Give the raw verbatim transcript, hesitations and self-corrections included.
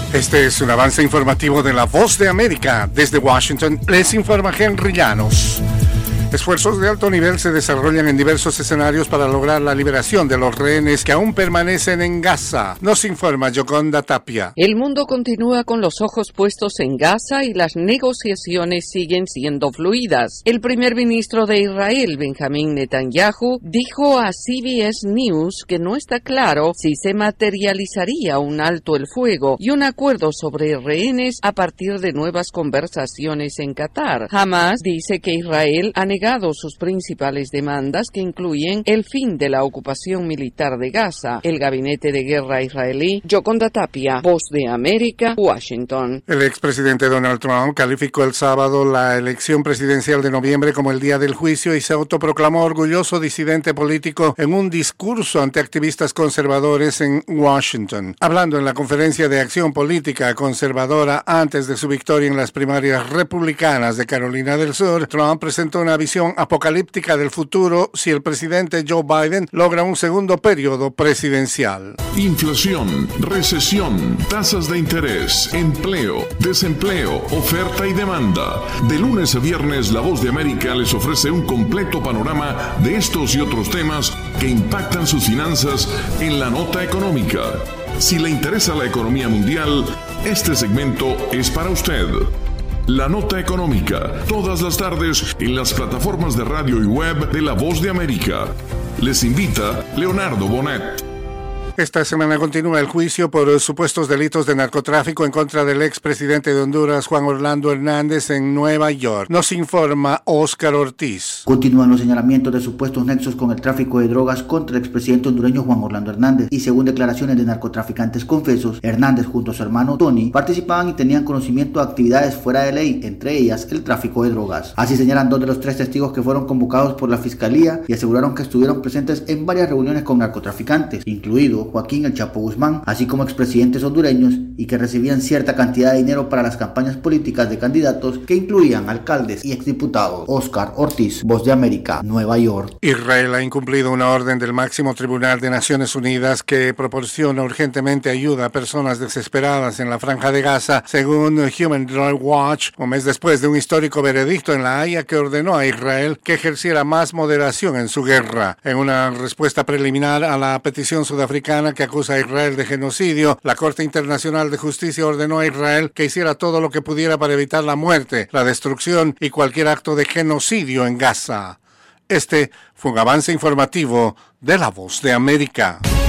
Este es un avance informativo de La Voz de América. Desde Washington les informa Henry Llanos. Esfuerzos de alto nivel se desarrollan en diversos escenarios para lograr la liberación de los rehenes que aún permanecen en Gaza. Nos informa Yoconda Tapia. El mundo continúa con los ojos puestos en Gaza y las negociaciones siguen siendo fluidas. El primer ministro de Israel, Benjamín Netanyahu, dijo a C B S News que no está claro si se materializaría un alto el fuego y un acuerdo sobre rehenes a partir de nuevas conversaciones en Qatar. Hamas dice que Israel ha negado sus principales demandas, que incluyen el fin de la ocupación militar de Gaza. El gabinete de guerra israelí, Yoconda Tapia, Voz de América, Washington. El expresidente Donald Trump calificó el sábado la elección presidencial de noviembre como el día del juicio y se autoproclamó orgulloso disidente político en un discurso ante activistas conservadores en Washington. Hablando en la conferencia de acción política conservadora antes de su victoria en las primarias republicanas de Carolina del Sur, Trump presentó una visión apocalíptica del futuro si el presidente Joe Biden logra un segundo periodo presidencial. Inflación, recesión, tasas de interés, empleo, desempleo, oferta y demanda. De lunes a viernes, La Voz de América les ofrece un completo panorama de estos y otros temas que impactan sus finanzas en la nota económica. Si le interesa la economía mundial, este segmento es para usted. La Nota Económica, todas las tardes en las plataformas de radio y web de La Voz de América. Les invita Leonardo Bonet. Esta semana continúa el juicio por supuestos delitos de narcotráfico en contra del expresidente de Honduras, Juan Orlando Hernández, en Nueva York. Nos informa Óscar Ortiz. Continúan los señalamientos de supuestos nexos con el tráfico de drogas contra el expresidente hondureño Juan Orlando Hernández. Y según declaraciones de narcotraficantes confesos, Hernández junto a su hermano Tony participaban y tenían conocimiento de actividades fuera de ley, entre ellas el tráfico de drogas. Así señalan dos de los tres testigos que fueron convocados por la fiscalía y aseguraron que estuvieron presentes en varias reuniones con narcotraficantes, incluido Joaquín El Chapo Guzmán, así como expresidentes hondureños, y que recibían cierta cantidad de dinero para las campañas políticas de candidatos que incluían alcaldes y exdiputados. Óscar Ortiz, Voz de América, Nueva York. Israel ha incumplido una orden del máximo tribunal de Naciones Unidas que proporciona urgentemente ayuda a personas desesperadas en la Franja de Gaza, según Human Rights Watch, un mes después de un histórico veredicto en La Haya que ordenó a Israel que ejerciera más moderación en su guerra. En una respuesta preliminar a la petición sudafricana que acusa a Israel de genocidio, la Corte Internacional de Justicia ordenó a Israel que hiciera todo lo que pudiera para evitar la muerte, la destrucción y cualquier acto de genocidio en Gaza. Este fue un avance informativo de La Voz de América.